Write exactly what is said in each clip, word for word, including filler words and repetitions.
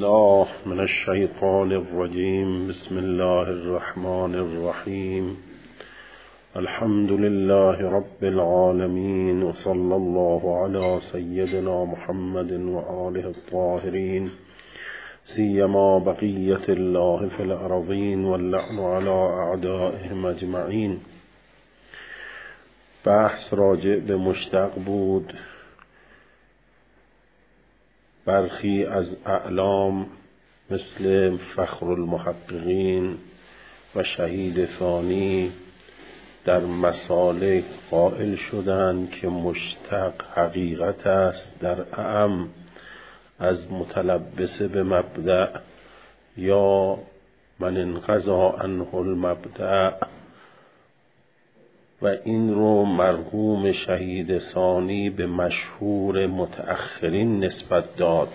بالله من الشیطان الرجیم. بسم الله الرحمن الرحیم. الحمد لله رب العالمین و صلی الله علی سیدنا محمد و آله الطاهرین، سیما بقیت الله فی الارضین واللعن علی اعدائهم اجمعین. بحث راجع به مشتق بود. برخی از اعلام مثل فخر المحققین و شهید ثانی در مسالک قائل شدند که مشتق حقیقت است در اعم از متلبس به مبدأ یا من انقضا عنه المبدأ، و این رو مرحوم شهید ثانی به مشهور متأخرین نسبت داد.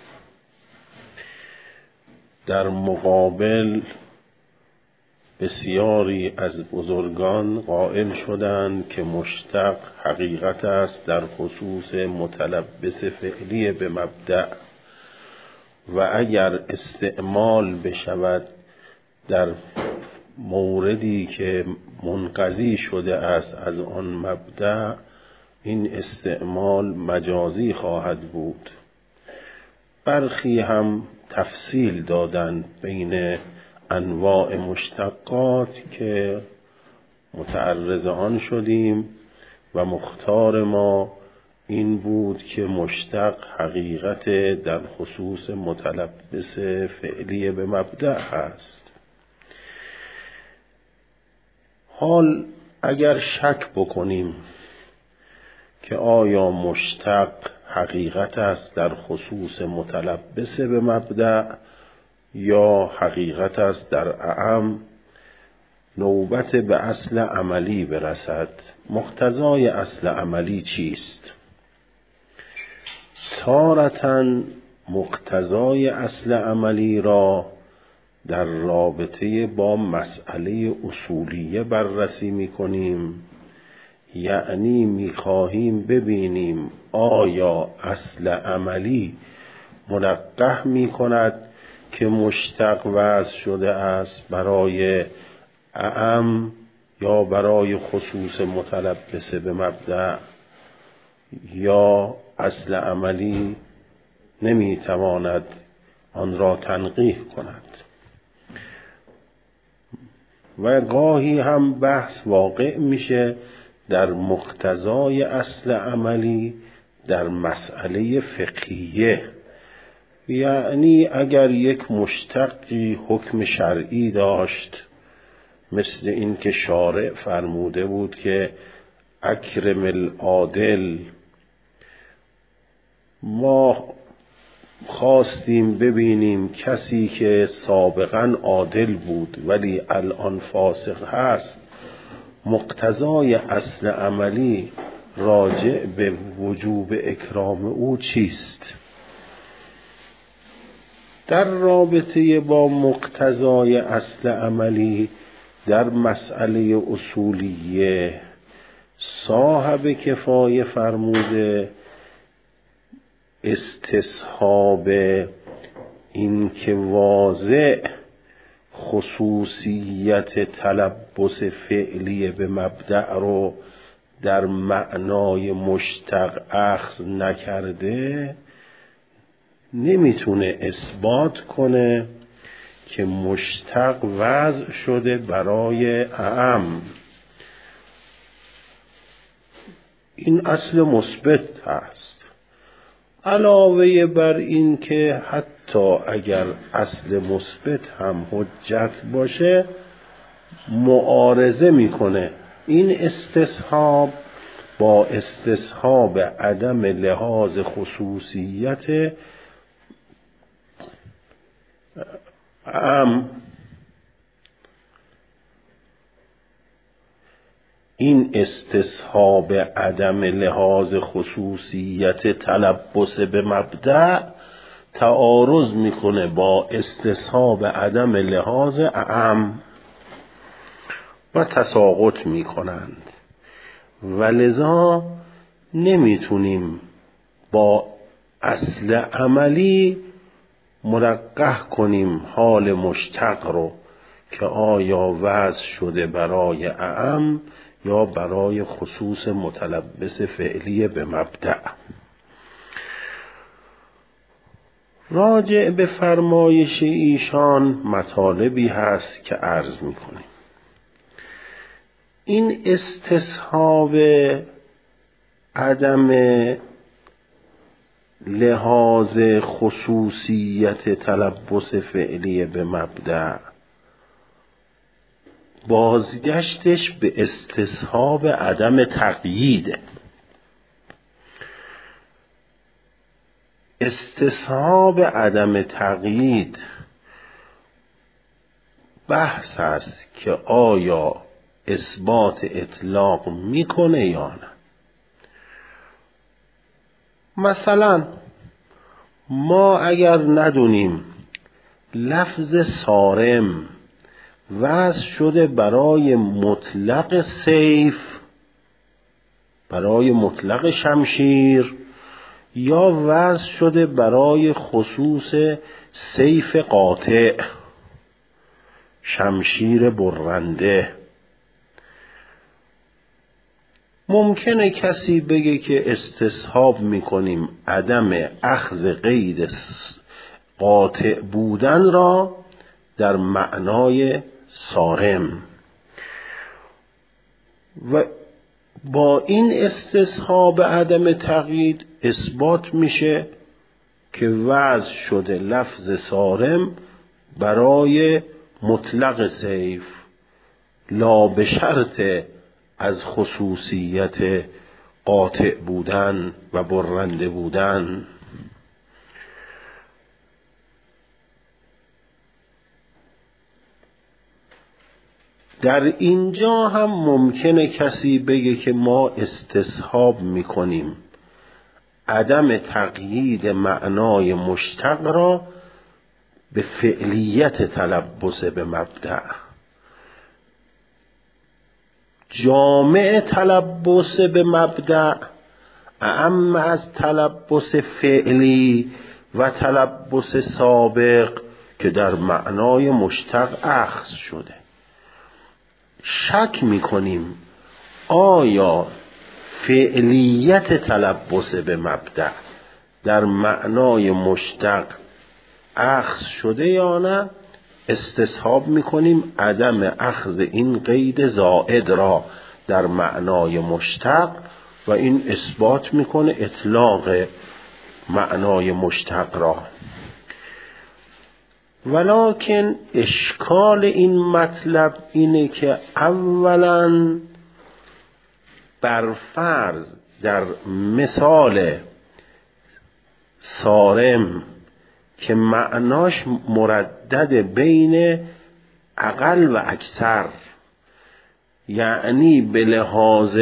در مقابل بسیاری از بزرگان قائل شدند که مشتق حقیقت است در خصوص متلبس فعلی به مبدأ، و اگر استعمال بشود در موردی که منقضی شده است از آن مبدأ، این استعمال مجازی خواهد بود. برخی هم تفصیل دادند بین انواع مشتقات که متعرض آن شدیم و مختار ما این بود که مشتق حقیقت در خصوص متلبس فعلی به مبدأ هست. حال اگر شک بکنیم که آیا مشتق حقیقت است در خصوص متلبس به مبدأ یا حقیقت است در اعم، نوبت به اصل عملی برسد. مقتضای اصل عملی چیست؟ تارةً مقتضای اصل عملی را در رابطه با مسئله اصولیه بررسی می کنیم، یعنی می خواهیم ببینیم آیا اصل عملی منقح می کند که مشتق وضع شده است برای اعم یا برای خصوص متلبس به مبدأ، یا اصل عملی نمی تواند آن را تنقیح کند. و گاهی هم بحث واقع میشه در مقتضای اصل عملی در مسئله فقهیه، یعنی اگر یک مشتقی حکم شرعی داشت، مثل این که شارع فرموده بود که اکرم العادل، ما خواستیم ببینیم کسی که سابقا عادل بود ولی الان فاسق هست، مقتضای اصل عملی راجع به وجوب اکرام او چیست؟ در رابطه با مقتضای اصل عملی در مسئله اصولیه صاحب کفایه فرموده استصحاب این که واضح خصوصیت تلبس فعلی به مبدأ رو در معنای مشتق اخذ نکرده، نمیتونه اثبات کنه که مشتق وضع شده برای اعم. این اصل مثبت هست. علاوه بر این که حتی اگر اصل مثبت هم حجت باشه، معارضه میکنه این استصحاب با استصحاب عدم لحاظ خصوصیت اعم. این استصحاب عدم لحاظ خصوصیت تلبس به مبدأ تعارض میکنه با استصحاب عدم لحاظ اعم و تساقط میکنند، ولذا نمیتونیم با اصل عملی مرقح کنیم حال مشتق رو که آیا وضع شده برای اعم یا برای خصوص متلبس فعلی به مبدأ. راجع به فرمایش ایشان مطالبی هست که عرض می‌کنیم. این استصحاب عدم لحاظ خصوصیت تلبس فعلی به مبدأ بازگشتش به استصحاب عدم تقییده. استصحاب عدم تقیید بحث است که آیا اثبات اطلاق میکنه یا نه. مثلا ما اگر ندونیم لفظ صارم وضع شده برای مطلق سیف، برای مطلق شمشیر، یا وضع شده برای خصوص سیف قاطع، شمشیر برنده، ممکنه کسی بگه که استصحاب میکنیم عدم اخذ قید قاطع بودن را در معنای صارم و با این استصحاب عدم تقیید اثبات میشه که وضع شده لفظ صارم برای مطلق سیف لا به شرط از خصوصیت قاطع بودن و برنده بودن. در اینجا هم ممکنه کسی بگه که ما استصحاب میکنیم عدم تقیید معنای مشتق را به فعلیت تلبس به مبدأ. جامع تلبس به مبدأ اعم از تلبس فعلی و تلبس سابق که در معنای مشتق اخذ شده. شک میکنیم آیا فعلیت تلبس به مبدأ در معنای مشتق اخذ شده یا نه. استصحاب میکنیم عدم اخذ این قید زائد را در معنای مشتق و این اثبات میکنه اطلاق معنای مشتق را. ولکن اشکال این مطلب اینه که اولا بر فرض در مثال صارم که معناش مردد بین اقل و اکثر، یعنی به لحاظ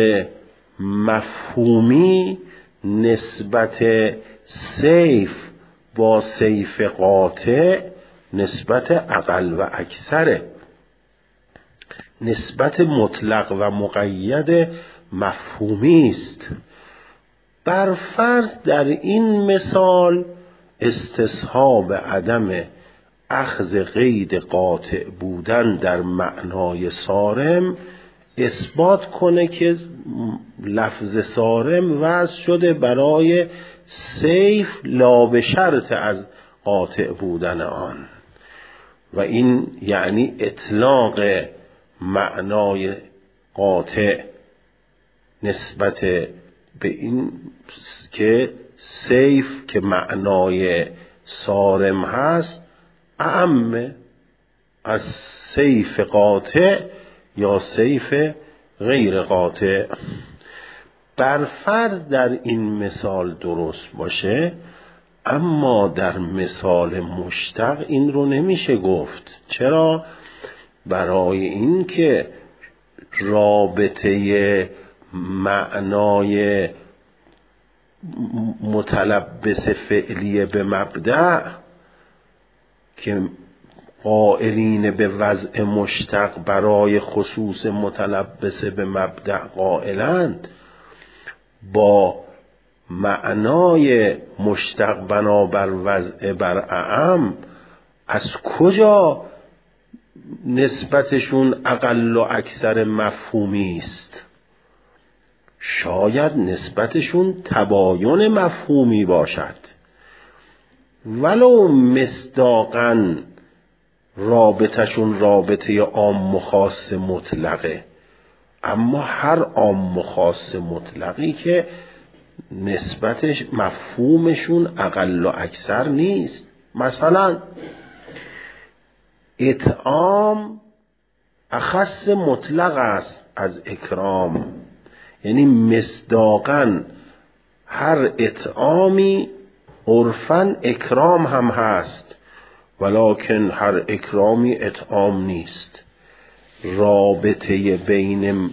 مفهومی نسبت سیف با سیف قاطع نسبت اقل و اکثره، نسبت مطلق و مقید مفهومی است. بر فرض در این مثال استصحاب عدم اخذ قید قاطع بودن در معنای صارم اثبات کنه که لفظ صارم وضع شده برای سیف لا به شرط از قاطع بودن آن و این یعنی اطلاق معنای قاطع نسبت به این که سیف که معنای صارم هست اعم از سیف قاطع یا سیف غیر قاطع. بر فرض در این مثال درست باشه، اما در مثال مشتق این رو نمیشه گفت. چرا؟ برای این که رابطه معنای متلبس فعلی به مبدأ که قائلین به وضع مشتق برای خصوص متلبس به مبدأ قائلند با معنای مشتق بنابر وضع بر اعم از کجا نسبتشون اقل و اکثر مفهومی است؟ شاید نسبتشون تباین مفهومی باشد، ولو مصداقاً رابطشون رابطه عام و خاص مطلقه، اما هر عام و خاص مطلقی که نسبتش مفهومشون اقل و اکثر نیست. مثلا اطعام اخص مطلق است از اکرام، یعنی مصداقاً هر اطعامی عرفاً اکرام هم هست، ولکن هر اکرامی اطعام نیست. رابطه بین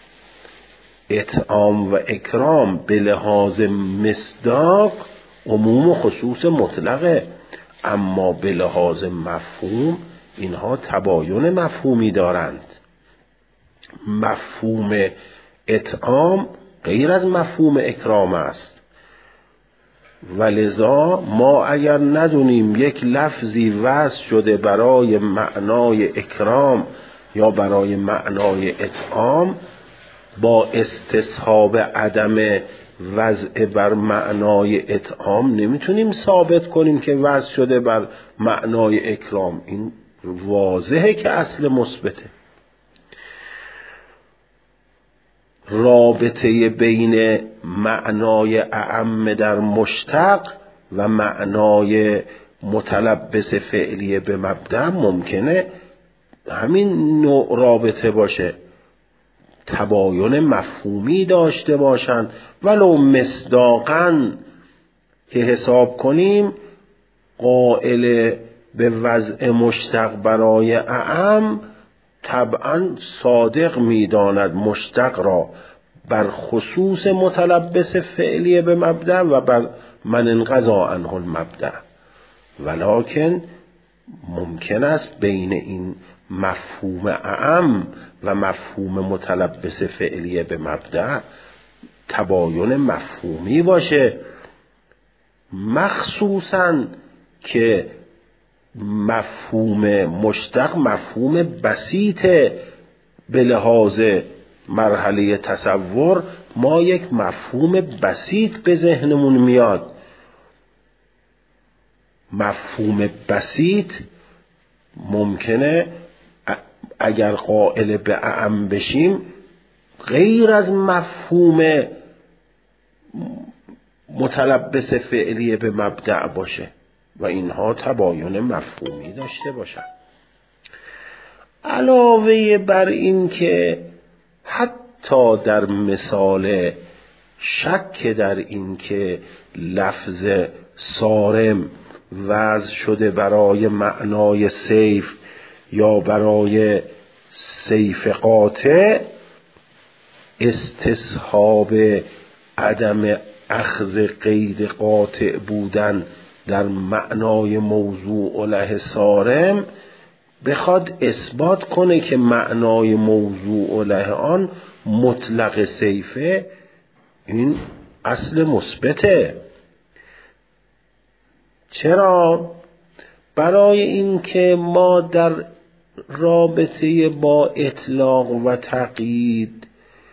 اطعام و اکرام به لحاظ مصداق عموم و خصوص مطلقه، اما به لحاظ مفهوم اینها تباین مفهومی دارند. مفهوم اطعام غیر از مفهوم اکرام است، ولذا ما اگر ندونیم یک لفظی وضع شده برای معنای اکرام یا برای معنای اطعام، با استصحاب عدم وضع بر معنای اطعام نمیتونیم ثابت کنیم که وضع شده بر معنای اکرام. این واضحه که اصل مثبته. رابطه بین معنای اعم در مشتق و معنای متلبس فعلیه به مبدأ ممکنه همین نوع رابطه باشه، تباین مفهومی داشته باشند، ولو مصداقاً که حساب کنیم قائل به وضع مشتق برای اعم طبعاً صادق می‌داند مشتق را بر خصوص متلبس فعلیه به مبدأ و بر من انقضا عنه المبدأ، ولکن ممکن است بین این مفهوم اعم و مفهوم متلبس فعلیه به مبدأ تباین مفهومی باشه، مخصوصاً که مفهوم مشتق مفهوم بسیطه. به لحاظ مرحله تصور ما یک مفهوم بسیط به ذهنمون میاد. مفهوم بسیط ممکنه اگر قائل به اعم بشیم غیر از مفهوم متلبس فعلیه به مبدأ باشه و اینها تباین مفهومی داشته باشند. علاوه بر این که حتی در مثال شک در این که لفظ صارم وضع شده برای معنای سیف یا برای سیف قاطع، استصحاب عدم اخذ غیر قاطع بودن در معنای موضوع له صارم بخواد اثبات کنه که معنای موضوع له آن مطلق سیفه، این اصل مثبته. چرا؟ برای اینکه ما در رابطه با اطلاق و تقیید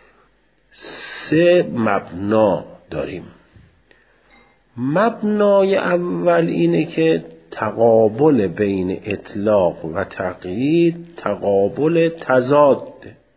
سه مبنا داریم. مبنای اول اینه که تقابل بین اطلاق و تقیید تقابل تضاد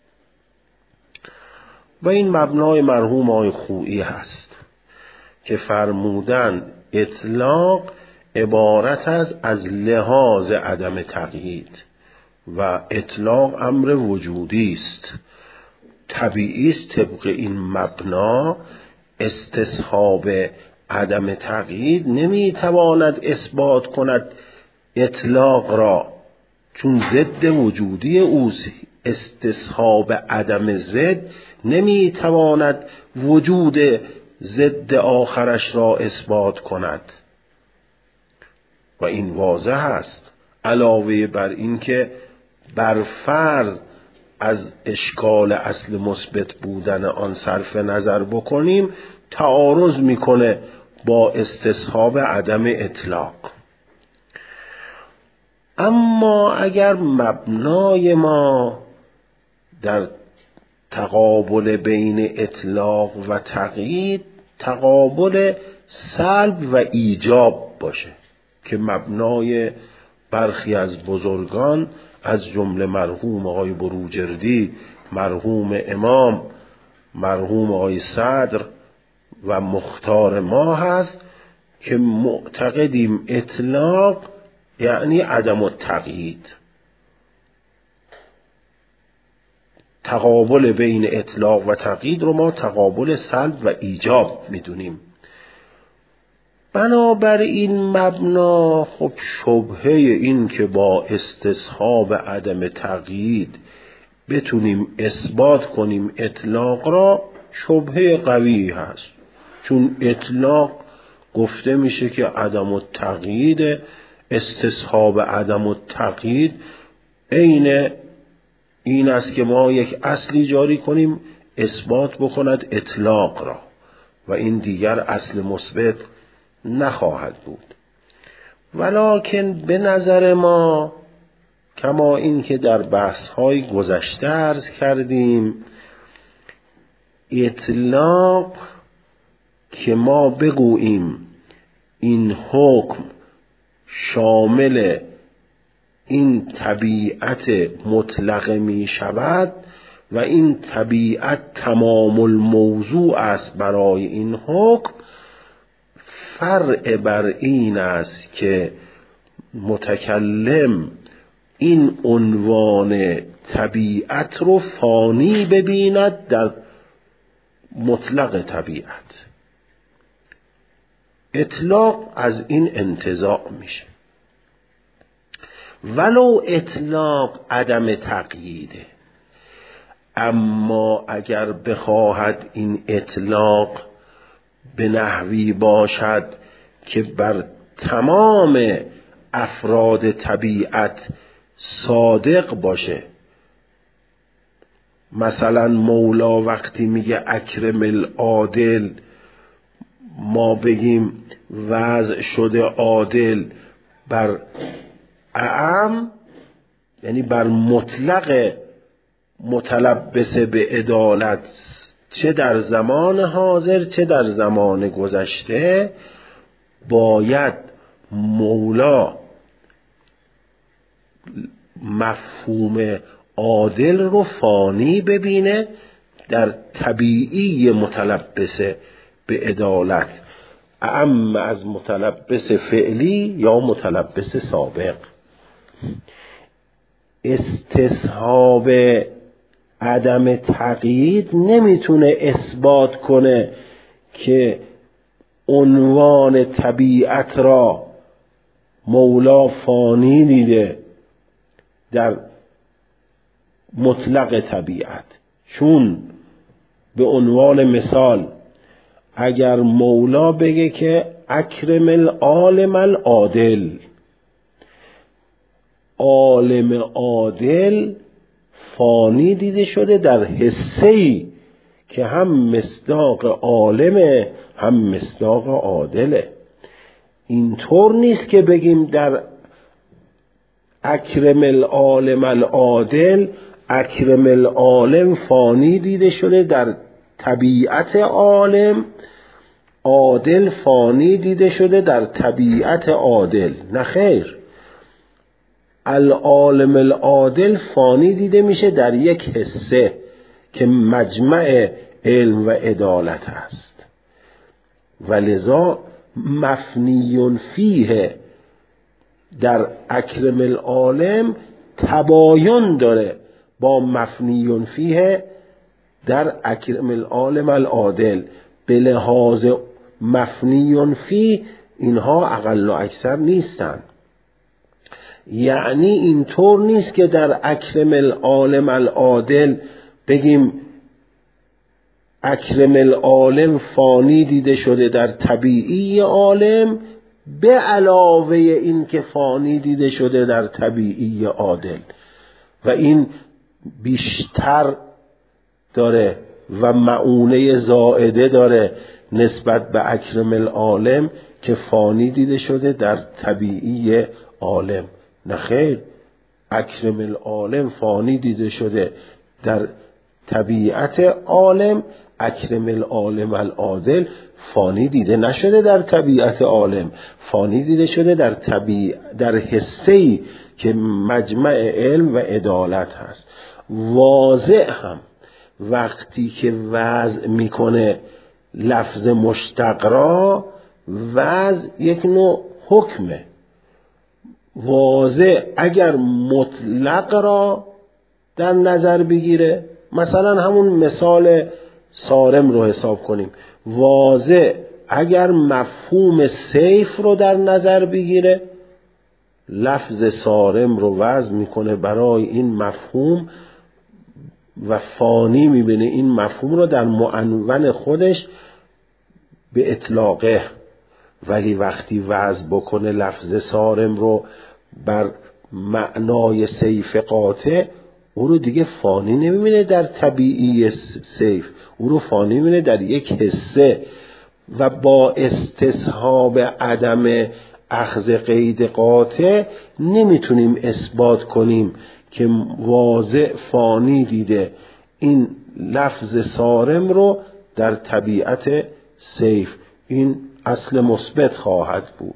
و این مبنای مرحوم آقای خویی هست که فرمودن اطلاق عبارت است از لحاظ عدم تقیید و اطلاق امر وجودی است. طبیعی است طبق این مبنا استصحاب عدم تقیید نمیتواند اثبات کند اطلاق را، چون ضد وجودی اوست. استصحاب عدم ضد نمیتواند وجود ضد آخرش را اثبات کند و این واضح است. علاوه بر این که بر فرض از اشکال اصل مثبت بودن آن صرف نظر بکنیم، تعارض میکنه با استصحاب عدم اطلاق. اما اگر مبنای ما در تقابل بین اطلاق و تقیید تقابل سلب و ایجاب باشه که مبنای برخی از بزرگان از جمله مرحوم آقای بروجردی، مرحوم امام، مرحوم آقای صدر و مختار ما هست که معتقدیم اطلاق یعنی عدم التقیید. تقابل بین اطلاق و تقیید رو ما تقابل سلب و ایجاب میدونیم. بنابراین مبنا خب شبهه این که با استصحاب عدم تقیید بتونیم اثبات کنیم اطلاق را شبهه قوی هست، چون اطلاق گفته میشه که عدم التقیید، استصحاب عدم التقیید عین این است که ما یک اصلی جاری کنیم اثبات بکند اطلاق را و این دیگر اصل مثبت نخواهد بود. ولکن به نظر ما کما این که در بحث‌های گذشته عرض کردیم، اطلاق که ما بگوییم این حکم شامل این طبیعت مطلقه می شود و این طبیعت تمام الموضوع است برای این حکم، فرع بر این است که متکلم این عنوان طبیعت رو فانی ببیند در مطلق طبیعت. اطلاق از این انتزاع میشه، ولو اطلاق عدم تقییده. اما اگر بخواهد این اطلاق به نحوی باشد که بر تمام افراد طبیعت صادق باشه، مثلا مولا وقتی میگه اکرم العادل، ما بگیم وضع شده عادل بر اعم، یعنی بر مطلق متلبس به عدالت، چه در زمان حاضر چه در زمان گذشته، باید مولا مفهوم عادل رو فانی ببینه در طبیعی متلبس به عدالت، اما از متلبس فعلی یا متلبس سابق. استصحاب عدم تقیید نمیتونه اثبات کنه که عنوان طبیعت را مولا فانی دیده در مطلق طبیعت، چون به عنوان مثال اگر مولا بگه که اکرم العالم العادل، عالم عادل فانی دیده شده در حسه‌ای که هم مصداق عالمه هم مصداق عادله. اینطور نیست که بگیم در اکرم العالم العادل اکرم العالم فانی دیده شده در طبیعت عالم، عادل فانی دیده شده در طبیعت عادل. نه خیر، العالم العادل فانی دیده میشه در یک حصه که مجمع علم و عدالت است، ولذا مفنی فیه در اکرم العالم تباین داره با مفنی فیه در اکرم العالم العادل. به لحاظ مفنی فیه اینها اقل و اکثر نیستند. یعنی اینطور نیست که در اکرم العالم العادل بگیم اکرم العالم فانی دیده شده در طبیعی عالم به علاوه این که فانی دیده شده در طبیعی عادل، و این بیشتر داره و مؤونه زائده داره نسبت به اکرم العالم که فانی دیده شده در طبیعی عالم. نه خیر، اکرم العالم فانی دیده شده در طبیعت عالم، اکرم العالم العادل فانی دیده نشده در طبیعت عالم، فانی دیده شده در طبیع در حسه‌ای که مجمع علم و عدالت هست. واضع هم وقتی که وضع میکنه لفظ مشتق را، وضع یک نوع حکمه. واضع اگر مطلق را در نظر بگیره، مثلا همون مثال صارم رو حساب کنیم، واضع اگر مفهوم سیف رو در نظر بگیره، لفظ صارم رو وضع میکنه برای این مفهوم و فانی میبینه این مفهوم رو در معنون خودش به اطلاقه. ولی وقتی وضع بکنه لفظ صارم رو بر معنای سیف قاطع، او رو دیگه فانی نمیبینه در طبیعی سیف، او رو فانی میبینه در یک حسه و با استصحاب عدم اخذ قید قاطع نمیتونیم اثبات کنیم که واضع فانی دیده این لفظ صارم رو در طبیعت سیف. این اصل مثبت خواهد بود.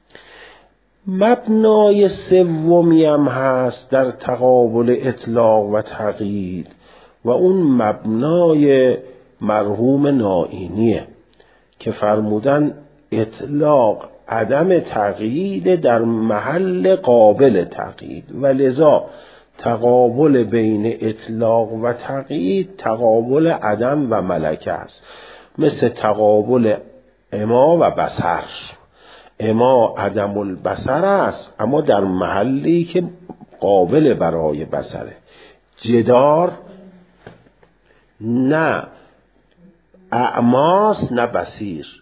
مبنای سومی هم هست در تقابل اطلاق و تقیید و اون مبنای مرحوم نائینیه که فرمودن اطلاق عدم تقیید در محل قابل تقیید و لذا تقابل بین اطلاق و تقیید تقابل عدم و ملکه است، مثل تقابل اما و بصر. اما عدم البصر است اما در محلی که قابل برای بصره. جدار نه اعماس نه بصیر،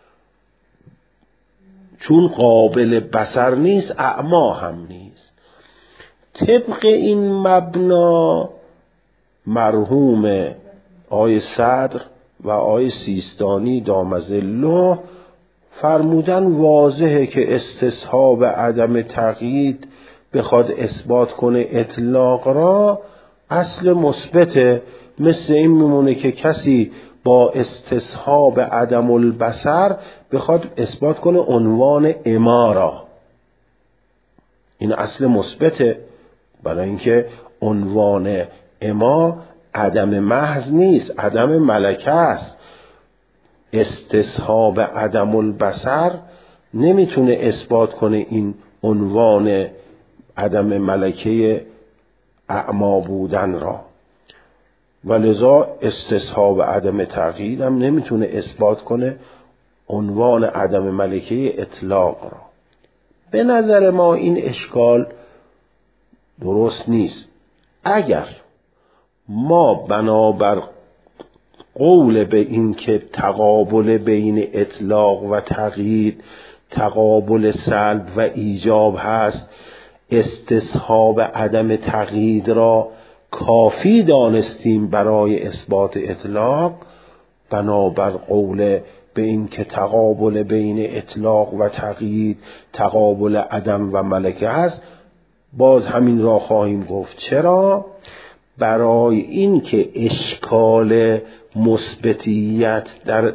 چون قابل بصر نیست اعما هم نیست. طبق این مبنا مرحوم آقای صدر و آقای سیستانی دامظله فرمودن واضحه که استصحاب عدم تقیید بخواد اثبات کنه اطلاق را، اصل مثبته. مثل این میمونه که کسی با استصحاب عدم البصر بخواد اثبات کنه عنوان اما را، این اصل مثبته، برای اینکه عنوان اما عدم محض نیست، عدم ملکه است. استصحاب عدم البصر نمیتونه اثبات کنه این عنوان عدم ملکه اعما بودن را، ولذا استصحاب عدم تقیید هم نمیتونه اثبات کنه عنوان عدم ملکه اطلاق را. به نظر ما این اشکال درست نیست. اگر ما بنابر قول به این که تقابل بین اطلاق و تقیید تقابل سلب و ایجاب هست، استصحاب عدم تقیید را کافی دانستیم برای اثبات اطلاق، بنابر قول به این که تقابل بین اطلاق و تقیید تقابل عدم و ملکه است، باز همین را خواهیم گفت. چرا؟ برای این که اشکال مثبتیت در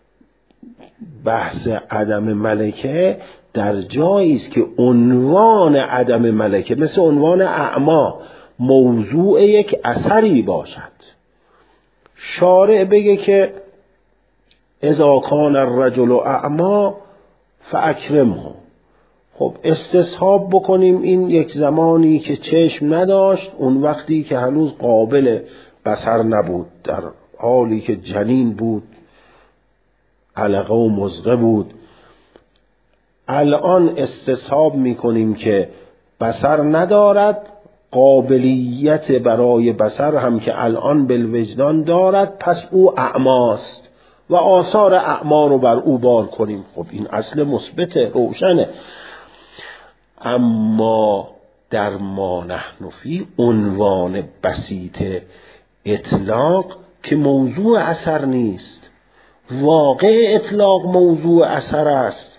بحث عدم ملکه در جایی است که عنوان عدم ملکه مثل عنوان اعما موضوع یک اثری باشد. شارع بگه که اذا کان الرجل اعما فاکرمه، خب استصحاب بکنیم این یک زمانی که چشم نداشت، اون وقتی که هنوز قابل بصر نبود، در حالی که جنین بود، علقه و مضغه بود. الان استصحاب میکنیم که بصر ندارد، قابلیت برای بصر هم که الان بالوجدان دارد، پس او اعماست و آثار اعما رو بر او بار کنیم. خب این اصل مثبت روشنه. اما در ما نحن فی عنوان بسیط اطلاق که موضوع اثر نیست. واقع اطلاق موضوع اثر است.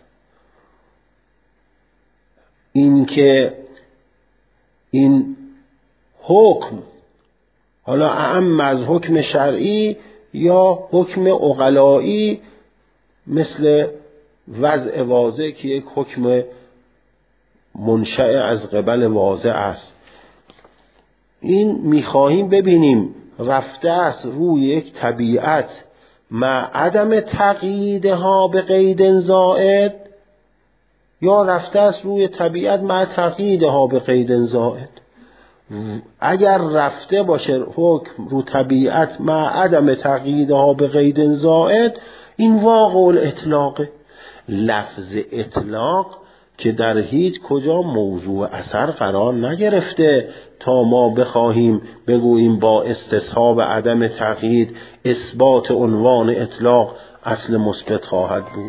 این که این حکم حالا اعم از حکم شرعی یا حکم عقلایی مثل وضع واضع که یک حکم منشأ از قبل واضع است، این میخواهیم ببینیم رفته است روی یک طبیعت مع عدم تقییدها به قید زائد یا رفته است روی طبیعت مع تقییدها به قید زائد. اگر رفته باشه حکم رو طبیعت مع عدم تقییدها به قید زائد، این واقع الاطلاق. لفظ اطلاق که در هیچ کجا موضوع اثر قرار نگرفته تا ما بخواهیم بگوییم با استصحاب عدم تقیید اثبات عنوان اطلاق اصل مثبت خواهد بود.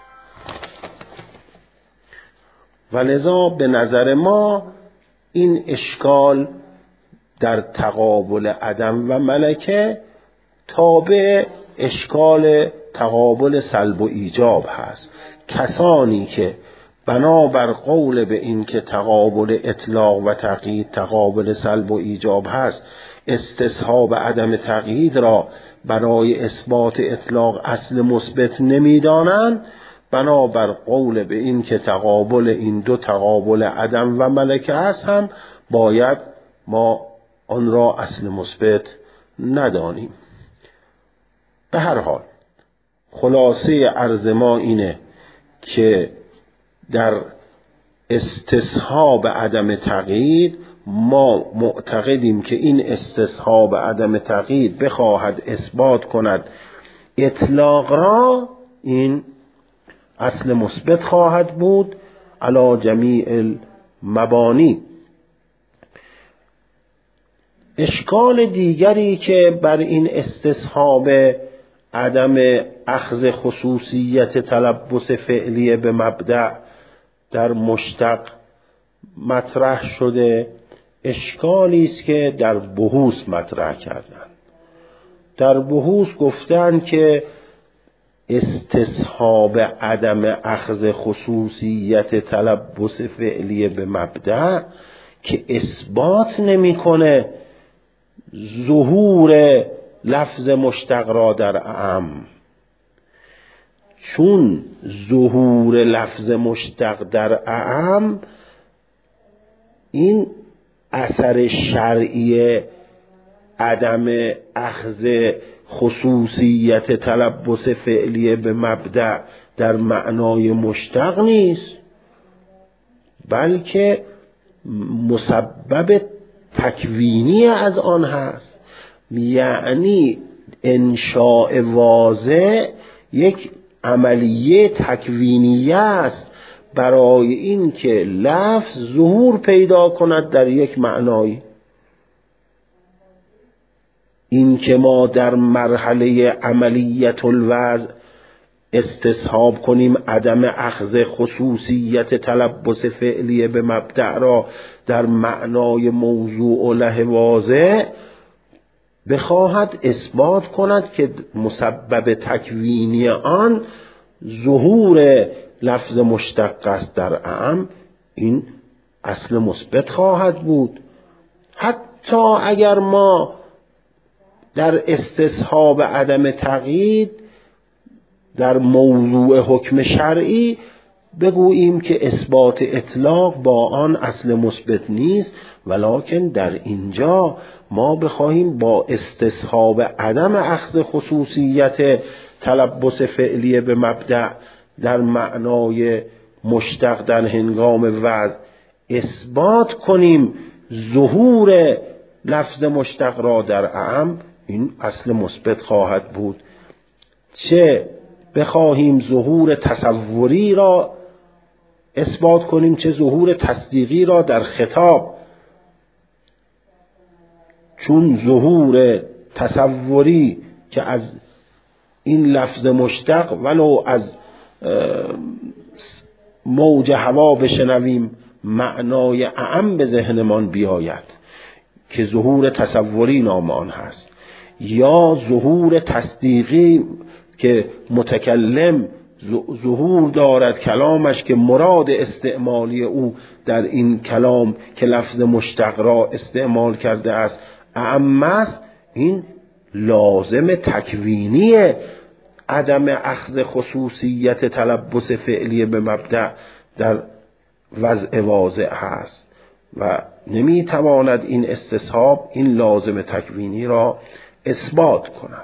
ولذا به نظر ما این اشکال در تقابل عدم و ملکه تابع اشکال تقابل سلب و ایجاب هست. کسانی که بنابر قول به این که تقابل اطلاق و تقیید تقابل سلب و ایجاب هست، استصحاب عدم تقیید را برای اثبات اطلاق اصل مثبت نمیدانند، بنابر قول به این که تقابل این دو تقابل عدم و ملکه هست هم باید ما آن را اصل مثبت ندانیم. به هر حال خلاصه عرض ما اینه که در استصحاب عدم تقیید ما معتقدیم که این استصحاب عدم تقیید بخواهد اثبات کند اطلاق را، این اصل مثبت خواهد بود علی جمیع المبانی. اشکال دیگری که بر این استصحاب عدم اخذ خصوصیت تلبس فعلیه به مبدأ در مشتق مطرح شده، اشکالی است که در بحوث مطرح کردن. در بحوث گفتن که استصحاب عدم اخذ خصوصیت تلبس فعلیه به مبدأ که اثبات نمیکنه ظهور لفظ مشتق را در اعم، چون ظهور لفظ مشتق در اعم این اثر شرعی عدم اخذ خصوصیت تلبس فعلیه به مبدأ در معنای مشتق نیست، بلکه مسبب تکوینی از آن هست. یعنی انشاء واضح یک عملیه تکوینیه است برای این که لفظ ظهور پیدا کند در یک معنایی. این که ما در مرحله عملیت الوضع استصحاب کنیم عدم اخذ خصوصیت تلبس فعلیه به مبدأ را در معنای موضوع و له واضح، بخواهد اثبات کند که مسبب تکوینی آن ظهور لفظ مشتق است در اعم، این اصل مثبت خواهد بود. حتی اگر ما در استصحاب عدم تقیید در موضوع حکم شرعی بگوییم که اثبات اطلاق با آن اصل مثبت نیست، ولکن در اینجا ما بخواهیم با استصحاب عدم اخذ خصوصیت تلبس فعلیه به مبدأ در معنای مشتق در هنگام وضع اثبات کنیم ظهور لفظ مشتق را در اعم، این اصل مثبت خواهد بود. چه بخواهیم ظهور تصوری را اثبات کنیم چه ظهور تصدیقی را در خطاب، چون ظهور تصوری که از این لفظ مشتق ولو از موج هوا بشنویم معنای اعم به ذهنمان بیاید که ظهور تصوری نام آن هست، یا ظهور تصدیقی که متکلم ظهور دارد کلامش که مراد استعمالی او در این کلام که لفظ مشتق را استعمال کرده است اعم است، این لازم تکوینی عدم اخذ خصوصیت تلبس فعلی به مبدأ در وضع واضع هست و نمیتواند این استصحاب این لازم تکوینی را اثبات کند.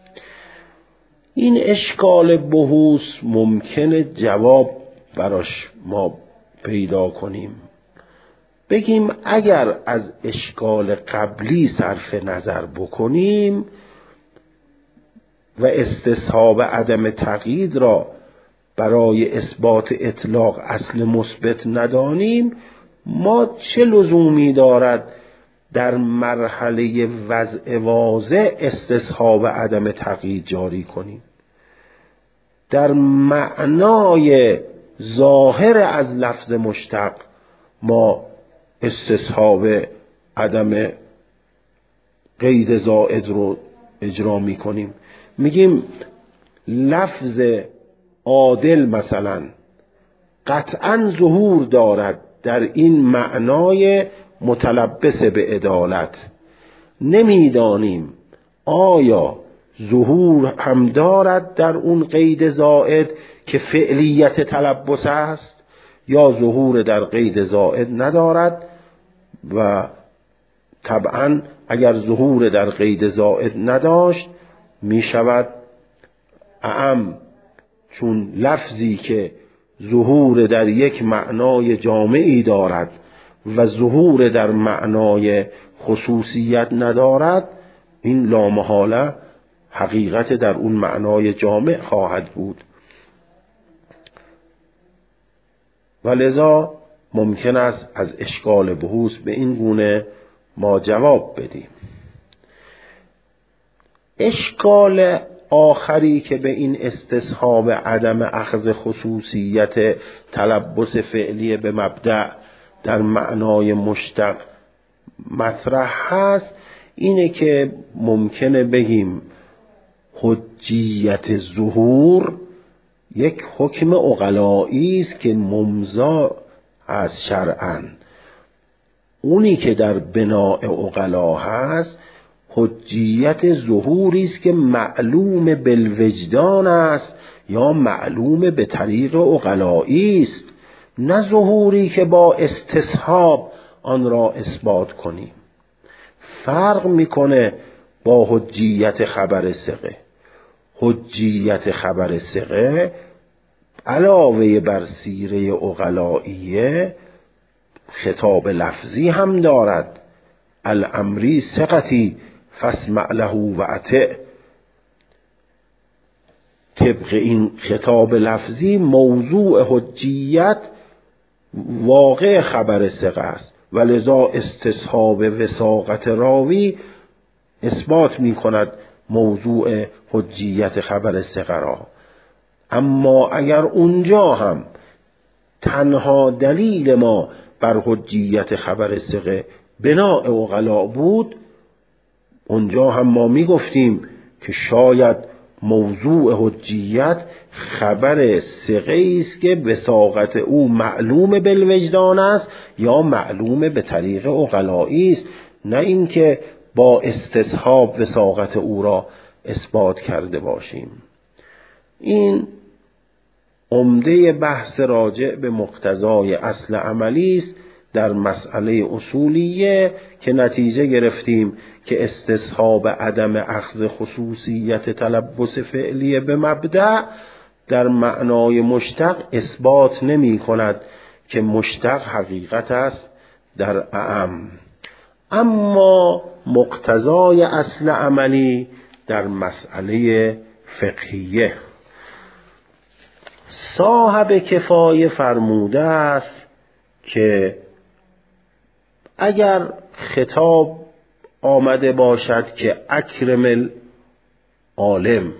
این اشکال بحوث ممکنه جواب براش ما پیدا کنیم، بگیم اگر از اشکال قبلی صرف نظر بکنیم و استصحاب عدم تقیید را برای اثبات اطلاق اصل مثبت ندانیم، ما چه لزومی دارد در مرحله وضع واضع استصحاب عدم تقیید جاری کنیم؟ در معنای ظاهر از لفظ مشتق ما استصحاب عدم قید زائد رو اجرا می کنیم. میگیم لفظ عادل مثلا قطعا ظهور دارد در این معنای متلبس به عدالت، نمیدانیم آیا ظهور هم دارد در اون قید زائد که فعلیت تلبس است یا ظهور در قید زائد ندارد. و طبعا اگر ظهور در قید زائد نداشت می شود اعم، چون لفظی که ظهور در یک معنای جامعی دارد و ظهور در معنای خصوصیت ندارد، این لامحاله حقیقت در اون معنای جامع خواهد بود و لذا ممکن است از اشکال بحوث به این گونه ما جواب بدیم. اشکال آخری که به این استصحاب عدم اخذ خصوصیت تلبس فعلی به مبدأ در معنای مشتق مطرح هست اینه که ممکنه بگیم حجیت ظهور یک حکم عقلایی است که ممضا از شرعاً. اونی که در بناء عقلا هست حجیت ظهوری است که معلوم بالوجدان است یا معلوم به طریق عقلایی است، نه ظهوری که با استصحاب آن را اثبات کنیم. فرق میکنه با حجیت خبر ثقه. حجیت خبر ثقه علاوه بر سیره عقلائیه خطاب لفظی هم دارد. الامری ثقتی فاسمع له و اطع. طبق این خطاب لفظی موضوع حجیت واقع خبر ثقه است و لذا استصحاب وثاقت راوی اثبات می کند موضوع حجیت خبر ثقه را. اما اگر اونجا هم تنها دلیل ما بر حجیت خبر ثقه بناء عقلا بود، اونجا هم ما می گفتیم که شاید موضوع حجیت خبر ثقه است که وثاقت او معلوم بالوجدان است یا معلوم به طریق عقلایی است، نه اینکه با استصحاب وثاقت او را اثبات کرده باشیم. این عمده بحث راجع به مقتضای اصل عملی است در مسئله اصولیه که نتیجه گرفتیم که استصحاب عدم اخذ خصوصیت تلبس فعلی به مبدأ در معنای مشتق اثبات نمی کند که مشتق حقیقت است در اعم. اما مقتضای اصل عملی در مسئله فقهیه صاحب کفایه فرموده است که اگر خطاب آمده باشد که اکرم العالم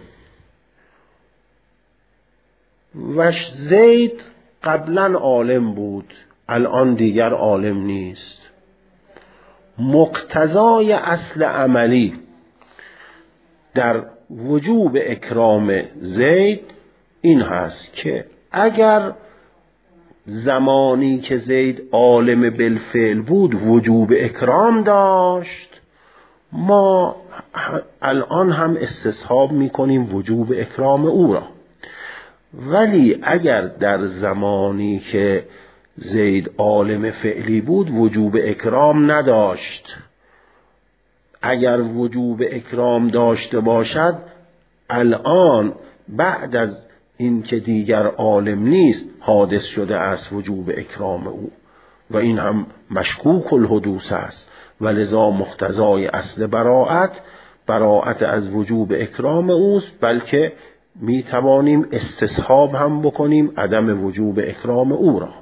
و زید قبلا عالم بود الان دیگر عالم نیست، مقتضای اصل عملی در وجوب اکرام زید این هست که اگر زمانی که زید عالم بالفعل بود وجوب اکرام داشت، ما الان هم استصحاب میکنیم وجوب اکرام او را. ولی اگر در زمانی که زید عالم فعلی بود وجوب اکرام نداشت، اگر وجوب اکرام داشته باشد الان بعد از این که دیگر عالم نیست حادث شده است وجوب اکرام او و این هم مشکوک الحدوث است و لذا مقتضای اصل براءت براءت از وجوب اکرام اوست، بلکه می توانیم استصحاب هم بکنیم عدم وجوب اکرام او را.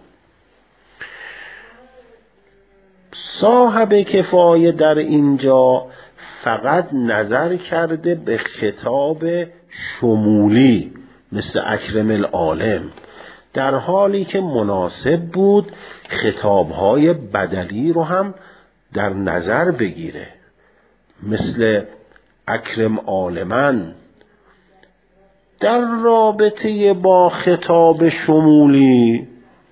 صاحب کفایه در اینجا فقط نظر کرده به خطاب شمولی مثل اکرم العالم، در حالی که مناسب بود خطابهای بدلی رو هم در نظر بگیره مثل اکرم عالمن. در رابطه با خطاب شمولی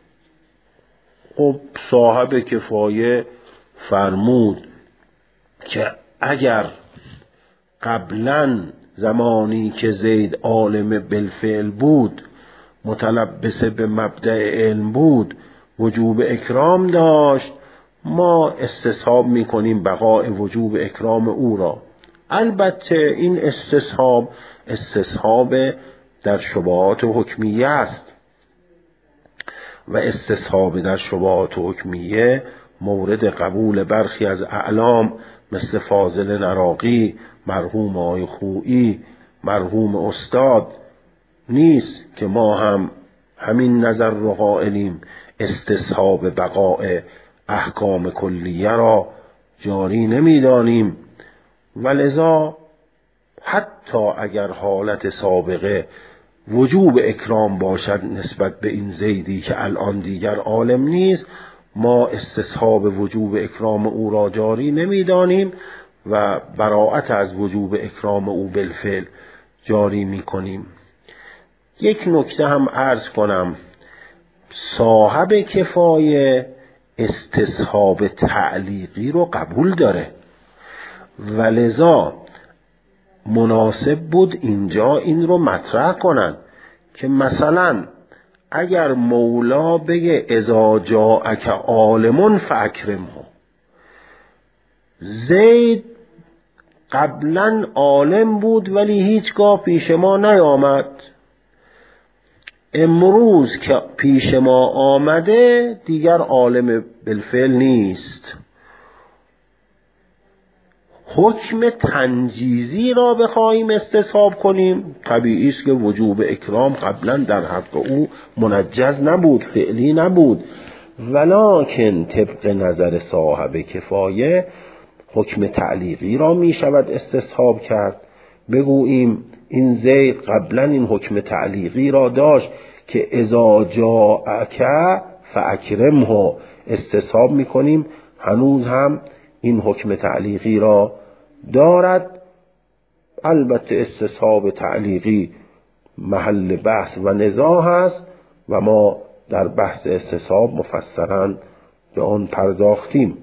خب صاحب کفایه فرمود که اگر قبلا زمانی که زید عالم بالفعل بود متلبس به مبدأ علم بود وجوب اکرام داشت، ما استصحاب میکنیم بقاء وجوب اکرام او را. البته این استصحاب استصحاب در شبهات حکمیه است و استصحاب در شبهات حکمیه مورد قبول برخی از اعلام مثل فاضل نراقی، مرحوم آقای خویی، مرحوم استاد نیست که ما هم همین نظر رو قائلیم استصحاب بقاء احکام کلیه را جاری نمیدانیم و لذا حتی اگر حالت سابقه وجوب اکرام باشد نسبت به این زیدی که الان دیگر عالم نیست، ما استصحاب وجوب اکرام او را جاری نمیدانیم و براءت از وجوب اکرام او بالفعل جاری میکنیم. یک نکته هم عرض کنم، صاحب کفایه استصحاب تعلیقی رو قبول داره و لذا مناسب بود اینجا این رو مطرح کنن که مثلا اگر مولا بگه اذا جاءک عالم فاکرمه، زید قبلا عالم بود ولی هیچگاه پیش ما نیامد، امروز که پیش ما آمده دیگر عالم بالفعل نیست. حکم تنجیزی را بخواهیم استصحاب کنیم طبیعی است که وجوب اکرام قبلا در حق او منجز نبود، فعلی نبود، ولکن طبق نظر صاحب کفایه حکم تعلیقی را می شود استصحاب کرد. بگوییم این زید قبلا این حکم تعلیقی را داشت که اذا جاءک فاکرمه، استصحاب می کنیم هنوز هم این حکم تعلیقی را دارد. البته استصحاب تعلیقی محل بحث و نزاع است و ما در بحث استصحاب مفصلا به آن پرداختیم.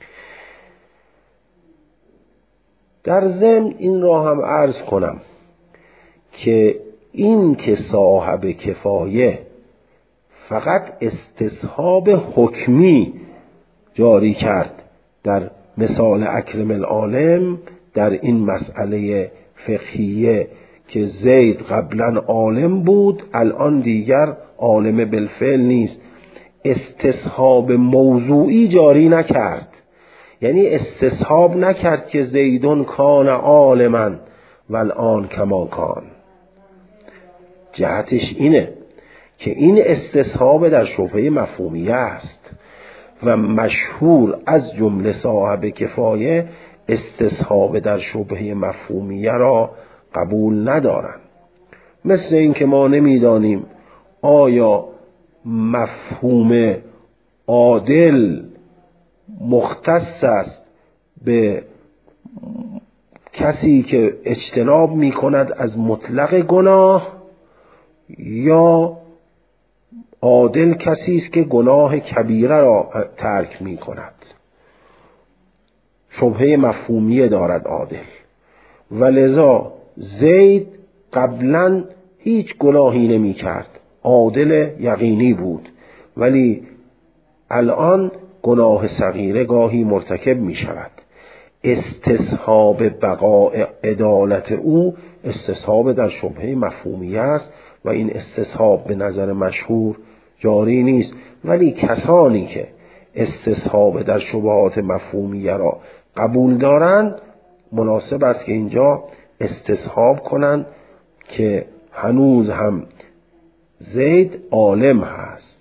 در ضمن این را هم عرض کنم که این که صاحب کفایه فقط استصحاب حکمی جاری کرد در مثال اکرم العالم در این مسئله فقهیه که زید قبلا عالم بود الان دیگر عالم بالفعل نیست، استصحاب موضوعی جاری نکرد، یعنی استصحاب نکرد که زیدون کان عالما و الان کما کان. جهتش اینه که این استصحاب در شبهه مفهومیه است و مشهور از جمله صاحب کفایه استصحاب در شبهه مفهومیه را قبول ندارند. مثل این که ما نمیدانیم آیا مفهوم عادل مختص است به کسی که اجتناب می کند از مطلق گناه، یا عادل کسی است که گناه کبیره را ترک می کند. شبهه مفهومیه دارد عادل، و لذا زید قبلا هیچ گناهی نمی کرد، عادل یقینی بود، ولی الان گناه صغیره گاهی مرتکب می شود. استصحاب بقاء عدالت او استصحاب در شبهه مفهومیه است و این استصحاب به نظر مشهور جاری نیست، ولی کسانی که استصحاب در شبهات مفهومیه را قبول دارند مناسب است که اینجا استصحاب کنند که هنوز هم زید عالم هست،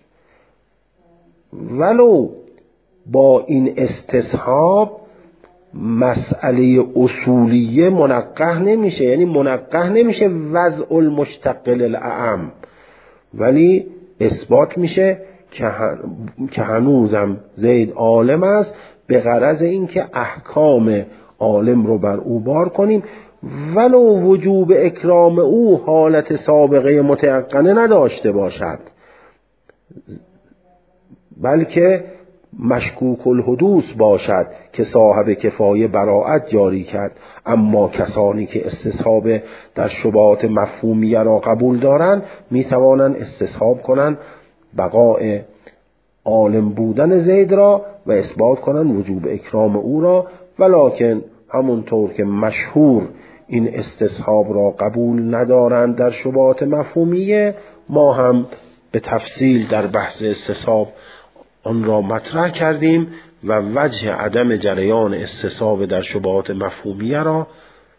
ولو با این استصحاب مسئله اصولیه منقح نمیشه، یعنی منقح نمیشه وضع المشتقل الاعم، ولی اثبات میشه که هنوزم زید عالم است، به غرض اینکه احکام عالم رو بر او بار کنیم، ولو وجوب اکرام او حالت سابقه متیقنه نداشته باشد، بلکه مشکوک الحدوث باشد که صاحب کفایه براءت جاری کرد. اما کسانی که استصحاب در شبهات مفهومیه را قبول دارند می توانند استصحاب کنند بقاء عالم بودن زید را و اثبات کنند وجوب اکرام او را، ولکن همونطور که مشهور این استصحاب را قبول ندارند در شبهات مفهومیه، ما هم به تفصیل در بحث استصحاب آن را مطرح کردیم و وجه عدم جریان استصحاب در شبهات مفهومیه را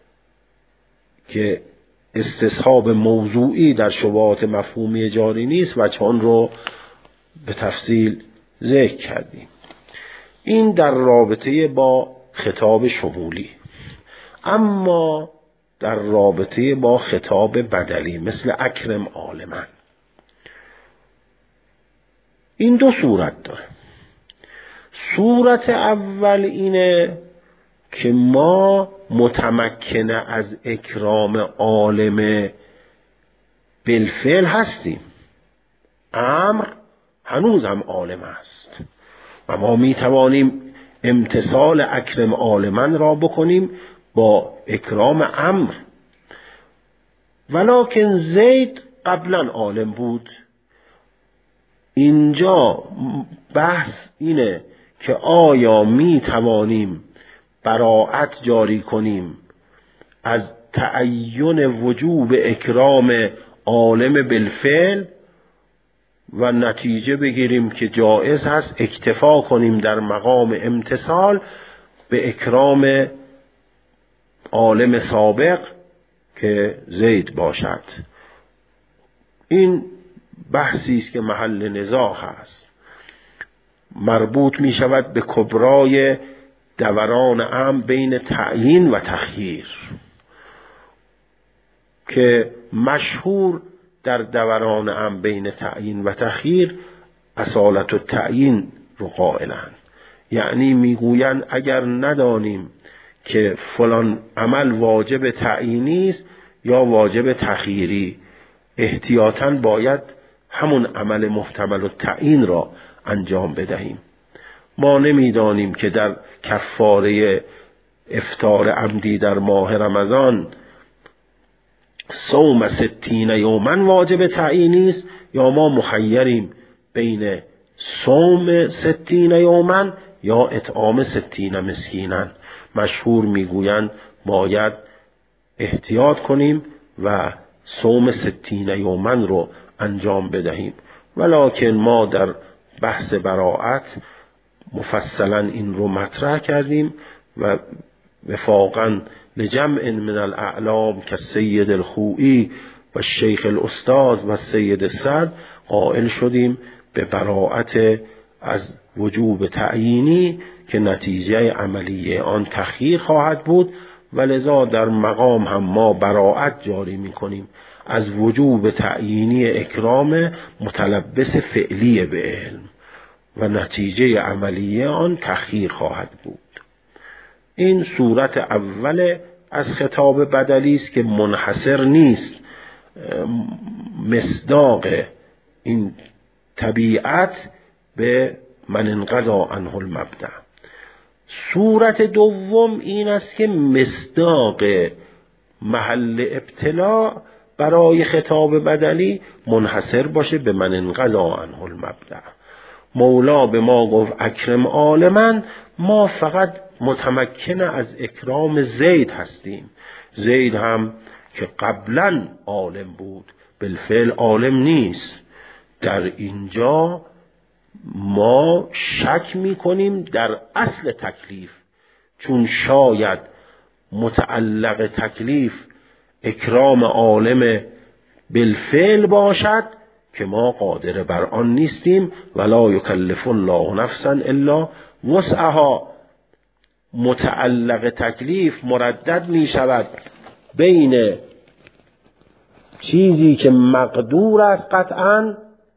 که استصحاب موضوعی در شبهات مفهومیه جاری نیست و چون رو به تفصیل ذکر کردیم. این در رابطه با خطاب شمولی. اما در رابطه با خطاب بدلی مثل اکرم عالمن، این دو صورت داره. صورت اول اینه که ما متمکنه از اکرام عالم بالفعل هستیم، امر هنوز هم عالم است و ما می توانیم امتثال اکرم عالمن را بکنیم با اکرام امر، ولکن زید قبلا عالم بود. اینجا بحث اینه که آیا می توانیم براءت جاری کنیم از تعین وجوب اکرام عالم بالفعل و نتیجه بگیریم که جایز هست اکتفا کنیم در مقام امتثال به اکرام عالم سابق که زید باشد. این بحثی است که محل نزاع است، مربوط می شود به کبرای دوران امر بین تعیین و تخییر که مشهور در دوران امر بین تعیین و تخییر اصالت و تعیین رو قائلند، یعنی میگویند اگر ندانیم که فلان عمل واجب تعیینی است یا واجب تخییری، احتیاطاً باید همون عمل محتمل التعیین را انجام بدهیم. ما نمیدانیم که در کفاره افطار عمدی در ماه رمضان صوم ستین یومن واجب تعیینی است یا ما مخیریم بین صوم ستین یومن یا اطعام ستین مسکینن. مشهور میگویند باید احتیاط کنیم و صوم ستین یومن رو انجام بدهیم، ولکن ما در بحث براءت مفصلا این رو مطرح کردیم و وفاقا لجمع من الاعلام که سید الخوئی و شیخ الاستاذ و سید سعد قائل شدیم به براءت از وجوب تعیینی که نتیجه عملی آن تخییر خواهد بود، و لذا در مقام هم ما براءت جاری می کنیم از وجوب تعیینی اکرام متلبس فعلی به علم و نتیجه عملی آن تخییر خواهد بود. این صورت اول از خطاب بدلی است که منحصر نیست، مصداق این طبیعت به من انقضا عنه المبدأ. صورت دوم این است که مصداق محل ابتلا برای خطاب بدلی منحصر باشه به من انقضا عنه المبدأ. مولا به ما گفت اکرم عالما، ما فقط متمکن از اکرام زید هستیم. زید هم که قبلا عالم بود، بالفعل عالم نیست. در اینجا ما شک میکنیم در اصل تکلیف، چون شاید متعلق تکلیف اکرام عالم بالفعل باشد که ما قادر بر آن نیستیم. ولا یکلف الله نفسا الا وسعها. متعلق تکلیف مردد می شود بین چیزی که مقدور است قطعاً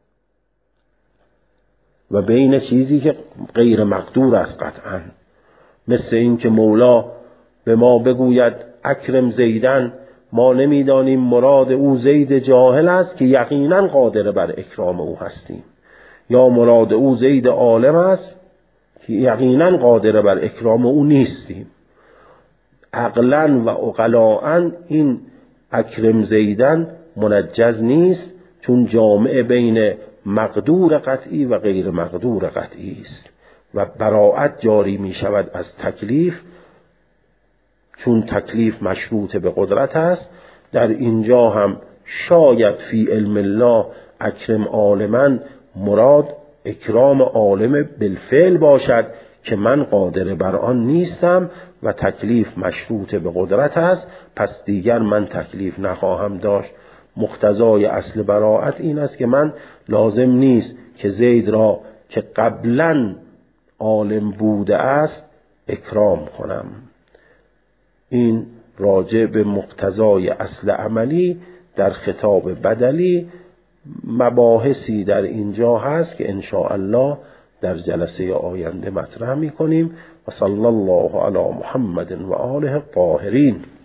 و بین چیزی که غیر مقدور است قطعاً. مثل این که مولا به ما بگوید اکرم زیدن، ما نمیدانیم مراد او زید جاهل است که یقیناً قادر بر اکرام او هستیم، یا مراد او زید عالم است که یقیناً قادر بر اکرام او نیستیم. عقلاً و عقلاً این اکرم زیدن منجز نیست، چون جامع بین مقدور قطعی و غیر مقدور قطعی است و براءت جاری می شود از تکلیف، چون تکلیف مشروط به قدرت است. در اینجا هم شاید فی علم الله اکرم عالما مراد اکرام عالم بالفعل باشد که من قادر بر آن نیستم و تکلیف مشروط به قدرت است، پس دیگر من تکلیف نخواهم داشت. مقتضای اصل براءت این است که من لازم نیست که زید را که قبلا عالم بوده است اکرام کنم. این راجع به مقتضای اصل عملی در خطاب بدلی مباحثی در اینجا هست که ان شاء الله در جلسه آینده مطرح می‌کنیم. و صلی الله علی محمد و آله الطاهرین.